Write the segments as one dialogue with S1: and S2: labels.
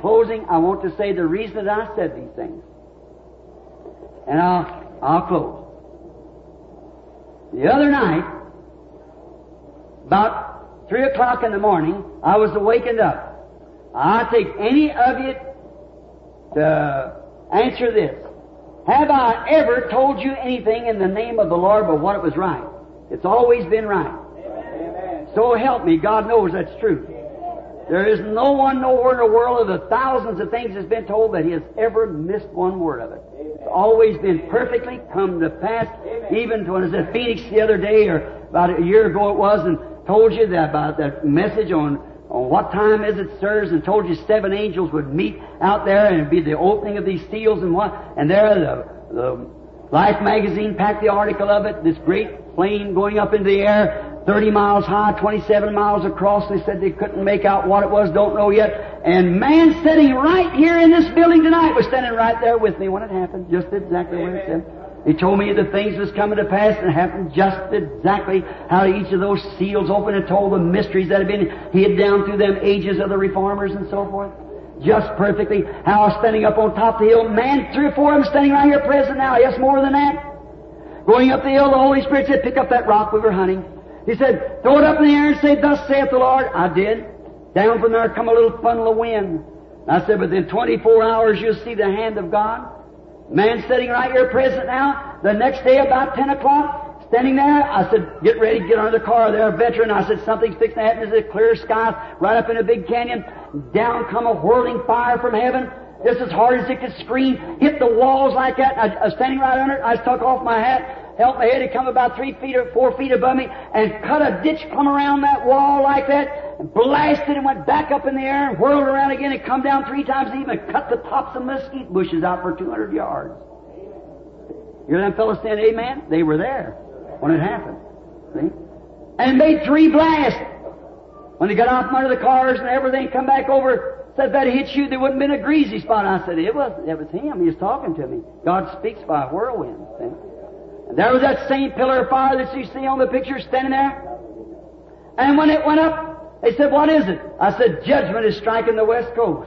S1: closing, I want to say the reason that I said these things. And I'll close. The other night, about 3 o'clock in the morning, I was awakened up. I'll take any of you to answer this. Have I ever told you anything in the name of the Lord but what it was right? It's always been right. Amen. So help me, God knows that's true. There is no one nowhere in the world of the thousands of things that's been told that He has ever missed one word of it. It's always been perfectly come to pass. Even when I was at Phoenix the other day, or about a year ago it was, and told you that about that message on what time is it, sirs, and told you 7 angels would meet out there and it'd be the opening of these seals and what, and there the Life magazine packed the article of it, this great plane going up into the air, 30 miles high, 27 miles across. They said they couldn't make out what it was, don't know yet. And man sitting right here in this building tonight was standing right there with me when it happened, just exactly where it said. He told me the things was coming to pass, and it happened just exactly how each of those seals opened, and told the mysteries that had been hid down through them ages of the reformers and so forth. Just perfectly. How I was standing up on top of the hill. Man, 3 or 4 of them standing right here present now. Yes, more than that. Going up the hill, the Holy Spirit said, pick up that rock we were hunting. He said, throw it up in the air and say, thus saith the Lord. I did. Down from there come a little funnel of wind. I said, within 24 hours you'll see the hand of God. Man sitting right here present now. The next day about 10 o'clock, standing there, I said, get ready, get under the car there, veteran. I said, something's fixing to happen. There's a clear sky right up in a big canyon. Down come a whirling fire from heaven. Just as hard as it could scream, hit the walls like that. I was standing right under it. I took off my hat, held my head. It come about 3 feet or 4 feet above me and cut a ditch come around that wall like that, and blasted and went back up in the air and whirled around again and come down 3 times and even cut the tops of mesquite bushes out for 200 yards. You hear them fellows saying amen? They were there when it happened. See? And made 3 blasts. When they got off from under the cars and everything, come back over, said if that hit you, there wouldn't have been a greasy spot. I said, it was him. He was talking to me. God speaks by a whirlwind. See? And there was that same pillar of fire that you see on the picture standing there. And when it went up, they said, what is it? I said, judgment is striking the west coast.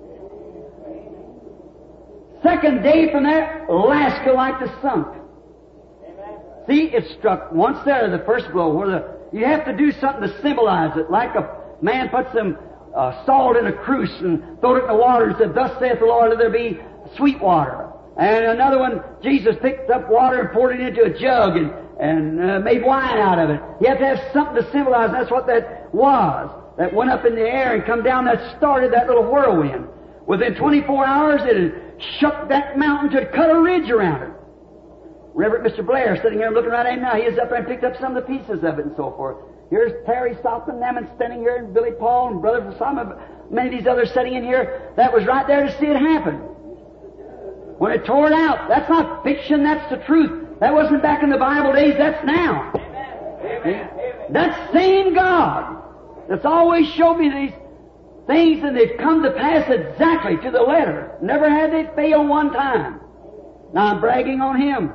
S1: Second day from there, Alaska like the sunk. See, it struck once there, the first blow, where you have to do something to symbolize it, like a man put some salt in a cruse and throwed it in the water and said, thus saith the Lord, let there be sweet water. And another one, Jesus picked up water and poured it into a jug and made wine out of it. You have to have something to symbolize, and that's what that was. That went up in the air and come down, that started that little whirlwind. Within 24 hours, it had shook that mountain to cut a ridge around it. Reverend Mr. Blair sitting here looking right at him now. He is up there and picked up some of the pieces of it and so forth. Here's Terry Stockton, them and standing here, and Billy Paul and Brother Simon, many of these others sitting in here. That was right there to see it happen. When it tore it out, that's not fiction, that's the truth. That wasn't back in the Bible days, that's now. Amen. That same God that's always showed me these things, and they've come to pass exactly to the letter. Never had they failed one time. Now I'm bragging on Him.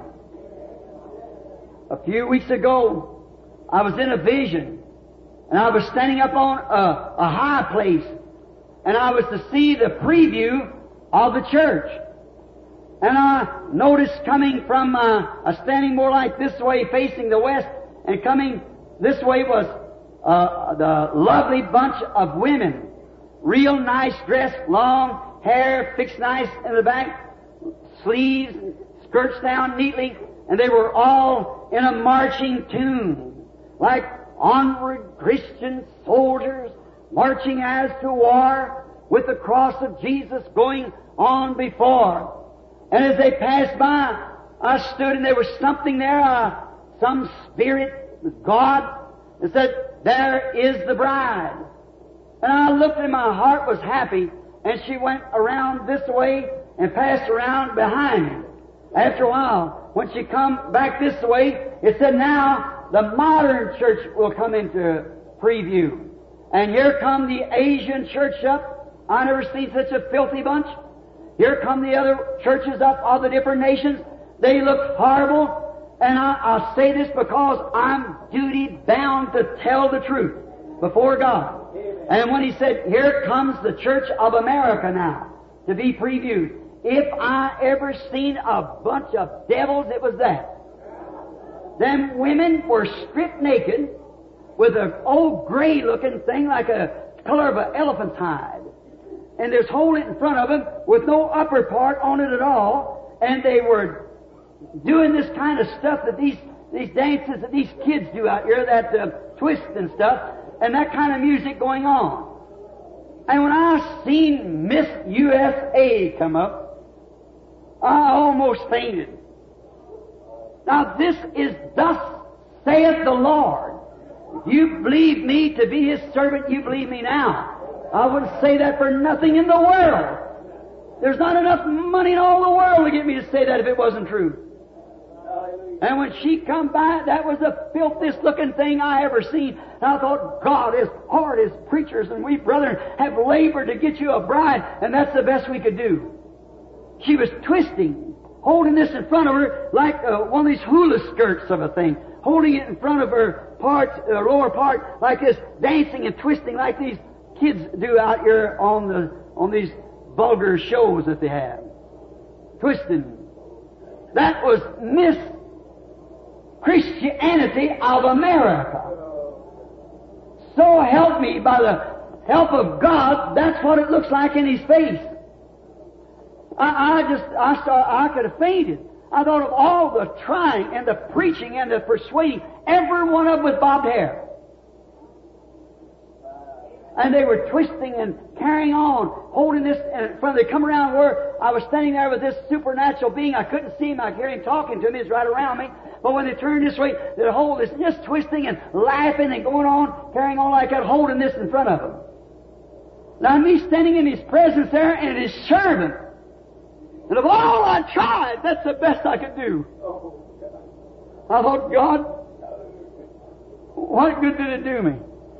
S1: A few weeks ago, I was in a vision, and I was standing up on a high place, and I was to see the preview of the church. And I noticed coming from standing more like this way, facing the west, and coming this way was the lovely bunch of women. Real nice dress, long hair, fixed nice in the back, sleeves, skirts down neatly, and they were all in a marching tune, like onward Christian soldiers marching as to war with the cross of Jesus going on before. And as they passed by, I stood, and there was something there, some spirit, God, that said, there is the bride. And I looked, and my heart was happy, and she went around this way and passed around behind me. After a while, when she come back this way, it said, now the modern church will come into preview. And here come the Asian church up. I never seen such a filthy bunch. Here come the other churches up, all the different nations. They look horrible. And I'll say this because I'm duty bound to tell the truth before God. And when he said, here comes the Church of America now, to be previewed, if I ever seen a bunch of devils, it was that. Them women were stripped naked with an old gray-looking thing like a color of an elephant's hide. And there's holding it in front of them with no upper part on it at all. And they were doing this kind of stuff that these dances that these kids do out here, that twist and stuff, and that kind of music going on. And when I seen Miss USA come up, I almost fainted. Now this is thus saith the Lord. If you believe me to be His servant, you believe me now. I wouldn't say that for nothing in the world. There's not enough money in all the world to get me to say that if it wasn't true. And when she come by, that was the filthiest looking thing I ever seen. And I thought, God, as hard as preachers and we brethren have labored to get you a bride, and that's the best we could do. She was twisting, holding this in front of her like one of these hula skirts of a thing, holding it in front of her lower part like this, dancing and twisting like these kids do out here on these vulgar shows that they have. Twisting. That was Miss Christianity of America. So help me, by the help of God, that's what it looks like in His face. I could have fainted. I thought of all the trying and the preaching and the persuading, every one of them with bobbed hair. And they were twisting and carrying on, holding this, and when they come around where I was standing there with this supernatural being, I couldn't see him, I could hear him talking to me, he's right around me. But when they turned this way, they'd hold this, just twisting and laughing and going on, carrying on like that, holding this in front of them. Now me standing in His presence there and His servant. And of all I tried, that's the best I could do. I thought, God, what good did it do me?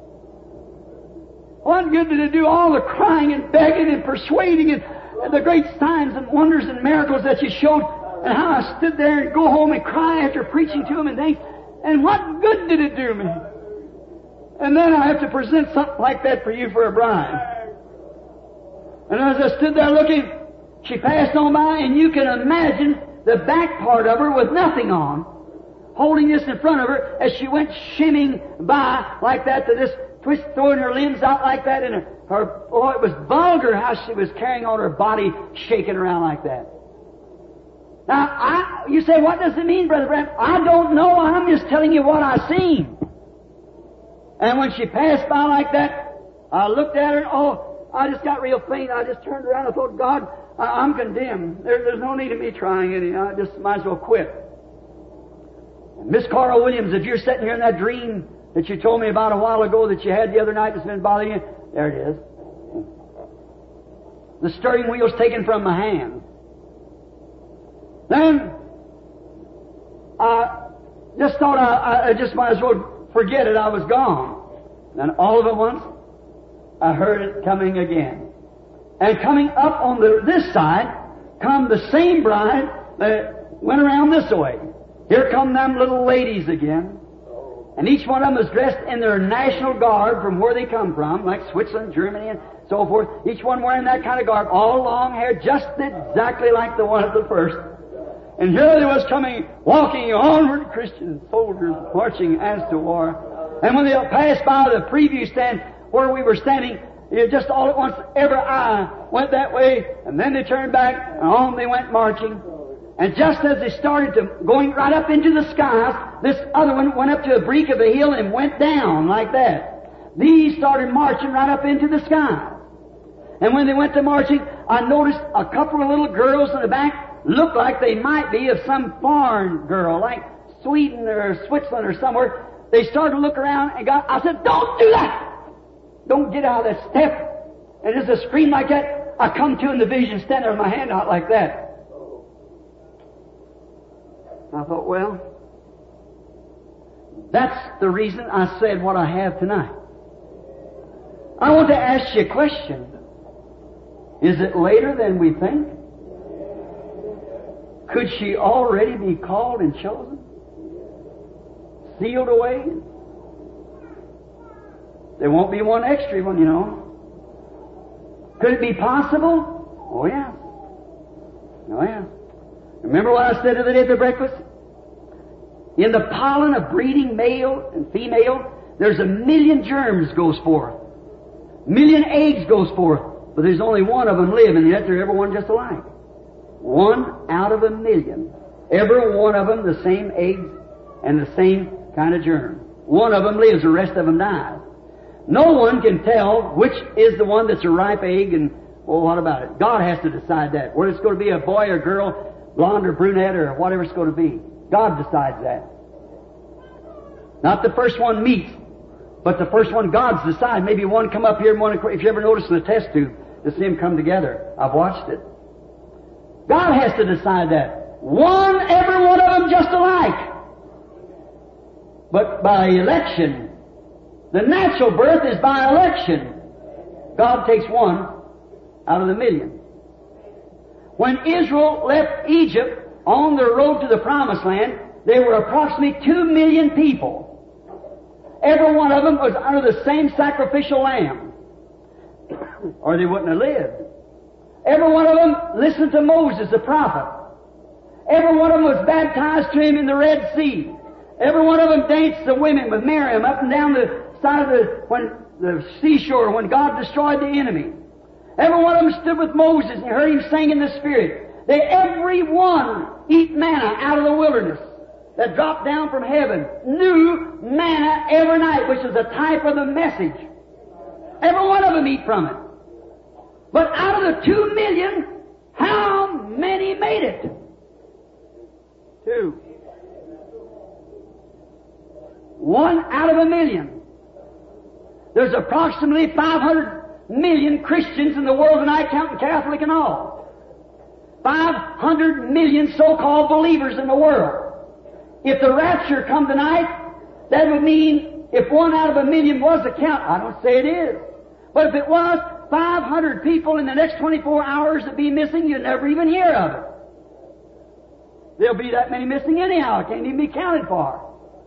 S1: What good did it do all the crying and begging and persuading and the great signs and wonders and miracles that you showed, and how I stood there and go home and cry after preaching to Him and things, and what good did it do me? And then I have to present something like that for you for a bride. And as I stood there looking, she passed on by, and you can imagine the back part of her with nothing on, holding this in front of her as she went shimming by like that to this twist, throwing her limbs out like that, and oh, it was vulgar how she was carrying on her body, shaking around like that. Now, you say, what does it mean, Brother Branham? I don't know. I'm just telling you what I seen. And when she passed by like that, I looked at her, and I just got real faint. I just turned around and thought, God, I'm condemned. There's no need of me trying any. I just might as well quit. Miss Carl Williams, if you're sitting here in that dream that you told me about a while ago that you had the other night that's been bothering you, there it is. The steering wheel's taken from my hand. Then I just thought I just might as well forget it. I was gone. Then all of at once, I heard it coming again. And coming up on this side, come the same bride that went around this way. Here come them little ladies again. And each one of them is dressed in their national garb from where they come from, like Switzerland, Germany, and so forth. Each one wearing that kind of garb, all long hair, just exactly like the one at the first. And here they was coming, walking onward, Christian soldiers marching as to war. And when they passed by the preview stand where we were standing, just all at once, every eye went that way, and then they turned back, and on they went marching. And just as they started going right up into the skies, this other one went up to a break of a hill and went down like that. These started marching right up into the sky. And when they went to marching, I noticed a couple of little girls in the back looked like they might be of some foreign girl, like Sweden or Switzerland or somewhere. They started to look around and I said, don't do that! Don't get out of that step. And as I screamed like that, I come to in the vision standing there with my hand out like that. I thought, well, that's the reason I said what I have tonight. I want to ask you a question. Is it later than we think? Could she already be called and chosen? Sealed away? There won't be one extra one, you know. Could it be possible? Oh, yeah. Oh, yeah. Remember what I said the other day at the breakfast? In the pollen of breeding male and female, there's 1,000,000 germs goes forth. 1,000,000 eggs goes forth. But there's only one of them live, and yet they're every one just alike. 1 out of 1,000,000. Every one of them the same eggs and the same kind of germ. One of them lives, the rest of them dies. No one can tell which is the one that's a ripe egg, and, well, what about it? God has to decide that. Whether it's going to be a boy or girl, blonde or brunette, or whatever it's going to be. God decides that. Not the first one meets, but the first one God's decided. Maybe one come up here and one, if you ever notice in the test tube, to see them come together. I've watched it. God has to decide that. Every one of them just alike. But by election, the natural birth is by election. God takes one out of the 1,000,000. When Israel left Egypt on their road to the Promised Land, there were approximately 2,000,000 people. Every one of them was under the same sacrificial lamb, or they wouldn't have lived. Every one of them listened to Moses, the prophet. Every one of them was baptized to him in the Red Sea. Every one of them danced the women with Miriam up and down the side of the seashore when God destroyed the enemy. Every one of them stood with Moses and heard him sing in the Spirit. They every one eat manna out of the wilderness that dropped down from heaven. New manna every night, which is a type of the message. Every one of them eat from it. But out of the 2,000,000, how many made it? 2. 1 out of 1,000,000. There's approximately 500 million Christians in the world tonight, counting Catholic and all. 500 million so-called believers in the world. If the rapture come tonight, that would mean if 1 out of 1,000,000 was the count, I don't say it is, but if it was, 500 people in the next 24 hours that be missing, you'd never even hear of it. There'll be that many missing anyhow, it can't even be counted for.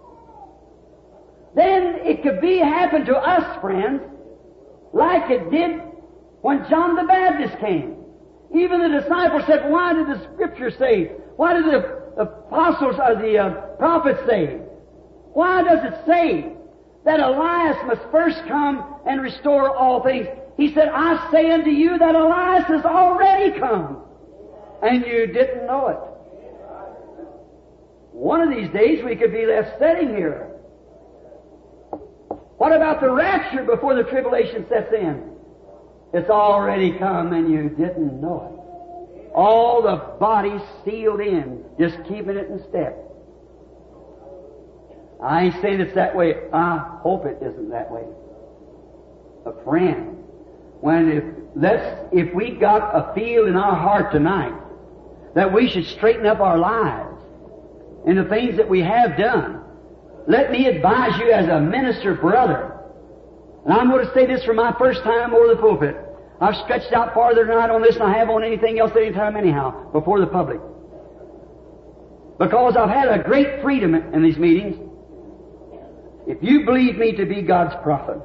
S1: Then it could be happen to us, friends, like it did when John the Baptist came. Even the disciples said, why did the Scripture say? Why did the apostles or the prophets say? Why does it say that Elias must first come and restore all things? He said, I say unto you that Elias has already come, and you didn't know it. One of these days we could be left sitting here. What about the rapture before the tribulation sets in? It's already come and you didn't know it. All the bodies sealed in, just keeping it in step. I ain't saying it's that way. I hope it isn't that way. A friend, if we got a feel in our heart tonight that we should straighten up our lives and the things that we have done, let me advise you as a minister brother, and I'm going to say this for my first time over the pulpit. I've stretched out farther tonight on this than I have on anything else any time anyhow, before the public. Because I've had a great freedom in these meetings. If you believe me to be God's prophet,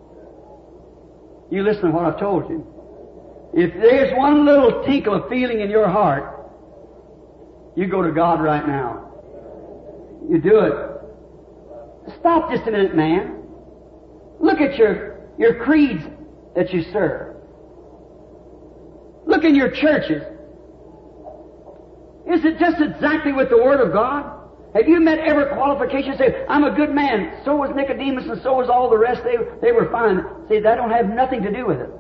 S1: you listen to what I've told you. If there's one little tinkle of feeling in your heart, you go to God right now. You do it. Stop just a minute, man. Look at your creeds that you serve. Look in your churches. Is it just exactly with the Word of God? Have you met every qualification? Say, I'm a good man. So was Nicodemus and so was all the rest. They were fine. See, that don't have nothing to do with it.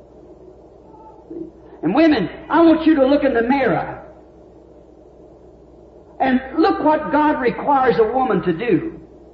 S1: And women, I want you to look in the mirror and look what God requires a woman to do.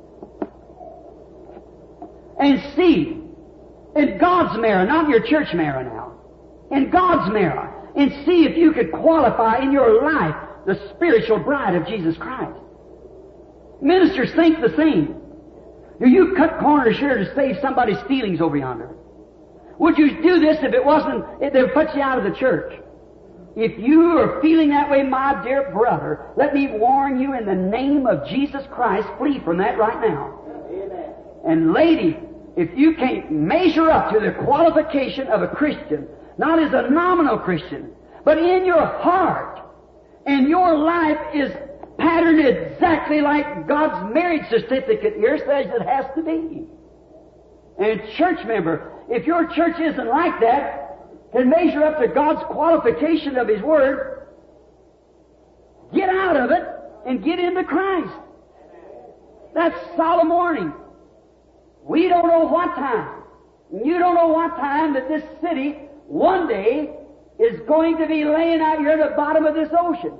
S1: And see, in God's mirror, not in your church mirror now, in God's mirror, and see if you could qualify in your life the spiritual bride of Jesus Christ. Ministers think the same. Do you cut corners here to save somebody's feelings over yonder? Would you do this if it wasn't, if they would put you out of the church? If you are feeling that way, my dear brother, let me warn you in the name of Jesus Christ, flee from that right now. Amen. And lady, if you can't measure up to the qualification of a Christian, not as a nominal Christian, but in your heart, and your life is patterned exactly like God's marriage certificate here says it has to be. And church member, if your church isn't like that, can measure up to God's qualification of His Word, get out of it and get into Christ. That's solemn warning. We don't know what time, you don't know what time that this city one day is going to be laying out here at the bottom of this ocean.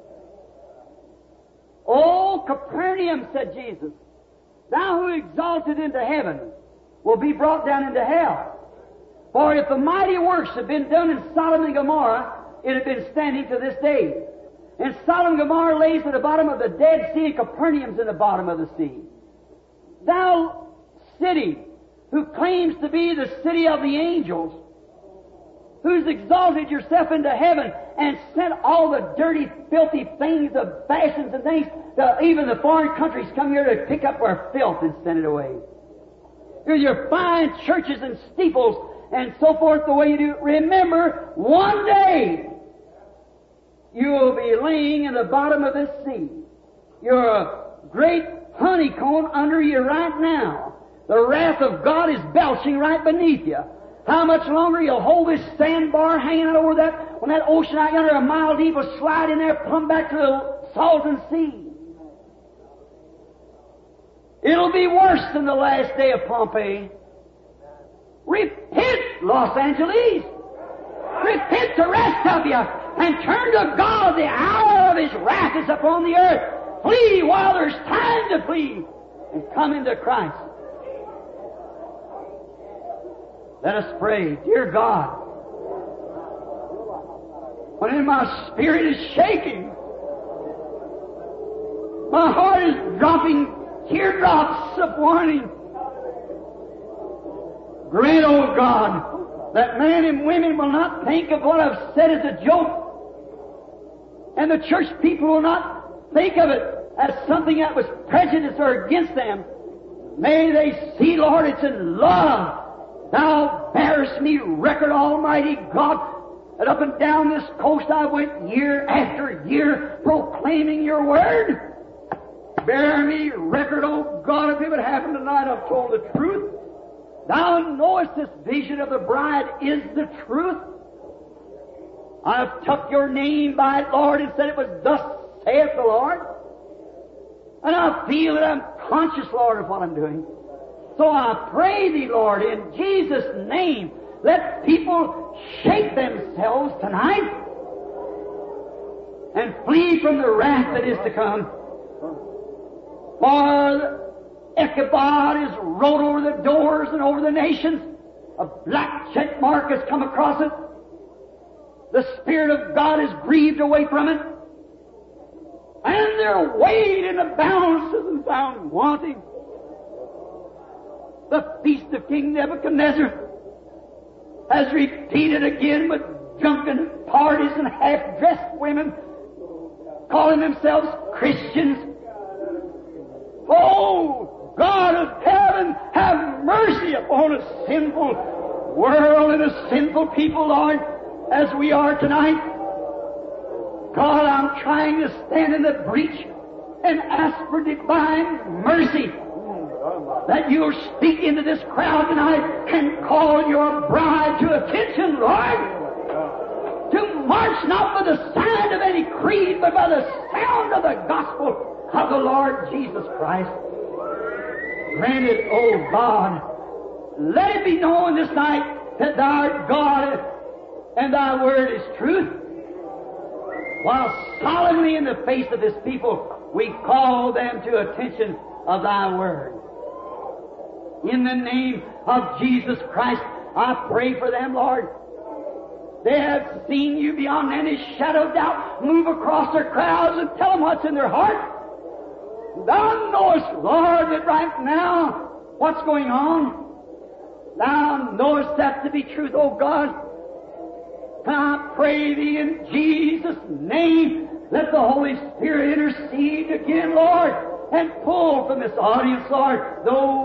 S1: Oh, Capernaum, said Jesus, thou who exalted into heaven will be brought down into hell. For if the mighty works had been done in Sodom and Gomorrah, it had been standing to this day. And Sodom and Gomorrah lays at the bottom of the Dead Sea, and Capernaum's in the bottom of the sea. Thou city, who claims to be the city of the angels, who's exalted yourself into heaven and sent all the dirty, filthy things, the fashions and things, even the foreign countries come here to pick up our filth and send it away. Here's your fine churches and steeples and so forth the way you do. Remember, one day you will be laying in the bottom of this sea. You're a great honeycomb under you right now. The wrath of God is belching right beneath you. How much longer you'll hold this sandbar hanging out over that, when that ocean out yonder a mile deep will slide in there, plumb back to the Salton Sea. It'll be worse than the last day of Pompeii. Repent, Los Angeles! Repent, the rest of you, and turn to God. The hour of His wrath is upon the earth. Flee while there's time to flee, and come into Christ. Let us pray. Dear God, when my spirit is shaking, my heart is dropping teardrops of warning. Grant, O God, that men and women will not think of what I've said as a joke, and the church people will not think of it as something that was prejudice or against them. May they see, Lord, it's in love. Thou bearest me record, Almighty God, that up and down this coast I went year after year proclaiming Your Word. Bear me record, O God, if it would happen tonight I've told the truth. Thou knowest this vision of the bride is the truth. I've took Your name by it, Lord, and said it was thus saith the Lord. And I feel that I'm conscious, Lord, of what I'm doing. So I pray Thee, Lord, in Jesus' name, let people shake themselves tonight and flee from the wrath that is to come. For Ichabod is wrote over the doors and over the nations. A black check mark has come across it. The Spirit of God is grieved away from it. And they're weighed in the balances and found wanting. The feast of King Nebuchadnezzar has repeated again with drunken parties and half-dressed women calling themselves Christians. Oh, God of heaven, have mercy upon a sinful world and a sinful people, Lord, as we are tonight. God, I'm trying to stand in the breach and ask for divine mercy, that You'll speak into this crowd tonight and call Your bride to attention, Lord, to march not by the sound of any creed, but by the sound of the gospel of the Lord Jesus Christ. Grant it, O God, let it be known this night that Thou art God and Thy Word is truth, while solemnly in the face of this people we call them to attention of Thy Word. In the name of Jesus Christ, I pray for them, Lord. They have seen You beyond any shadow of doubt move across their crowds and tell them what's in their heart. Thou knowest, Lord, that right now what's going on. Thou knowest that to be truth, O God. And I pray Thee in Jesus' name, let the Holy Spirit intercede again, Lord, and pull from this audience, Lord, those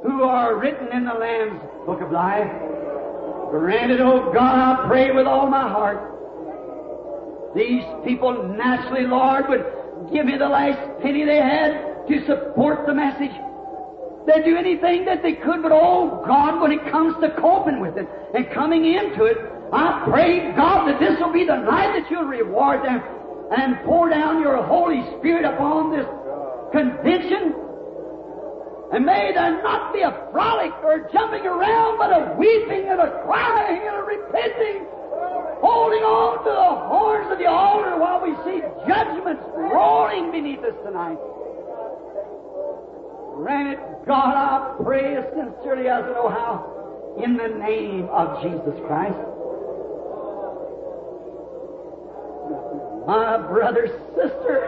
S1: who are written in the Lamb's Book of Life. Grant it, oh God, I pray with all my heart. These people naturally, Lord, would give me the last penny they had to support the message. They'd do anything that they could, but oh God, when it comes to coping with it and coming into it, I pray, God, that this will be the night that you'll reward them and pour down your Holy Spirit upon this convention. And may there not be a frolic or jumping around, but a weeping and a crying and a repenting, holding on to the horns of the altar while we see judgments roaring beneath us tonight. Grant it, God, I pray as sincerely as I know how, in the name of Jesus Christ. My brother, sister,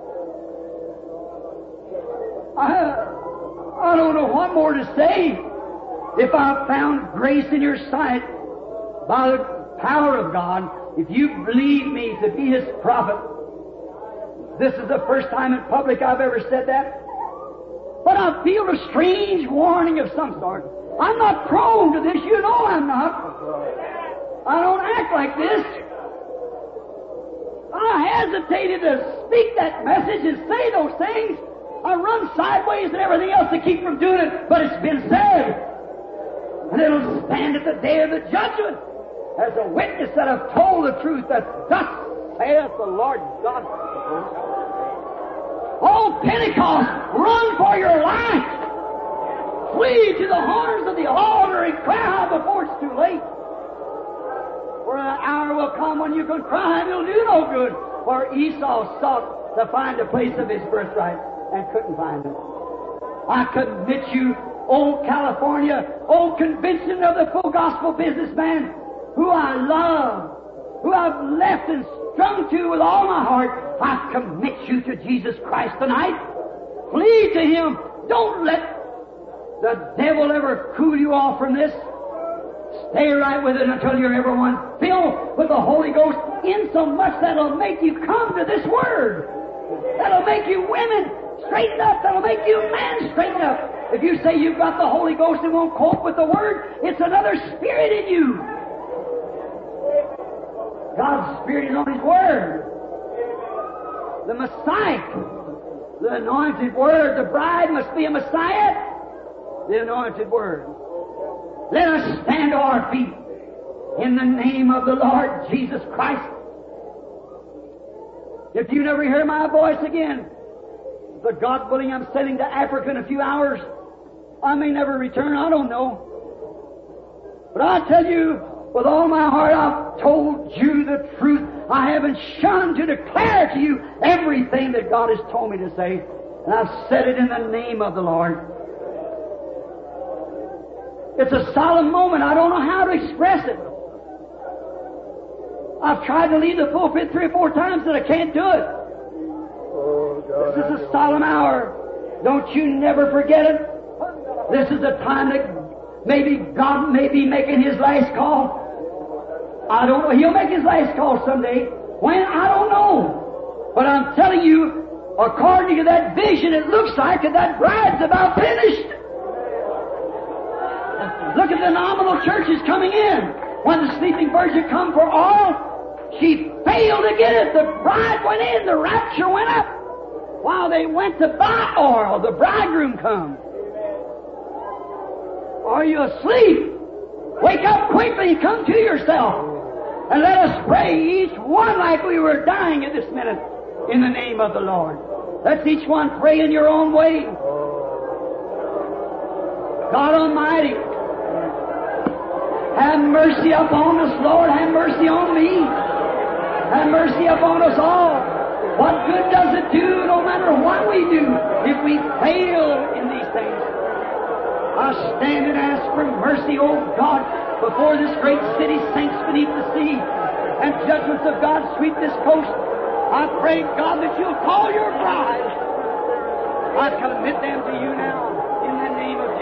S1: I don't know what more to say. If I found grace in your sight by the power of God, if you believe me to be His prophet, this is the first time in public I've ever said that. But I feel a strange warning of some sort. I'm not prone to this. You know I'm not. I don't act like this. I hesitated to speak that message and say those things. I run sideways and everything else to keep from doing it, but it's been said. And it'll stand at the day of the judgment as a witness that I've told the truth, that thus saith the Lord God. Oh, Pentecost, run for your life. Flee to the horns of the altar and cry out before it's too late. For an hour will come when you can cry and it'll do no good. For Esau sought to find a place of his birthright and couldn't find it. I commit you, old California, old convention of the full gospel businessman, who I love, who I've left and strung to with all my heart. I commit you to Jesus Christ tonight. Flee to Him. Don't let the devil ever cool you off from this. Stay right with it until you're everyone filled with the Holy Ghost, in so much that'll make you come to this Word. That'll make you women straighten up. That'll make you men straighten up. If you say you've got the Holy Ghost and won't cope with the Word, it's another spirit in you. God's Spirit is on His Word. The Messiah, the anointed Word. The bride must be a Messiah. The anointed Word. Let us stand to our feet in the name of the Lord Jesus Christ. If you never hear my voice again, the God willing, I'm sailing to Africa in a few hours. I may never return, I don't know. But I tell you, with all my heart, I've told you the truth. I haven't shunned to declare to you everything that God has told me to say. And I've said it in the name of the Lord. It's a solemn moment. I don't know how to express it. I've tried to leave the pulpit 3 or 4 times and I can't do it. This is a solemn hour. Don't you never forget it. This is the time that maybe God may be making His last call. I don't know. He'll make His last call someday. When? I don't know. But I'm telling you, according to that vision, it looks like that bride's about finished. Look at the nominal churches coming in. When the sleeping virgin come for oil, she failed to get it. The bride went in, the rapture went up. While they went to buy oil, the bridegroom come. Are you asleep? Wake up quickly, come to yourself. And let us pray, each one like we were dying at this minute, in the name of the Lord. Let's each one pray in your own way. God Almighty, have mercy upon us, Lord. Have mercy on me. Have mercy upon us all. What good does it do, no matter what we do, if we fail in these things? I stand and ask for mercy, O God, before this great city sinks beneath the sea and judgments of God sweep this coast. I pray, God, that you'll call your bride. I commit them to you now in the name of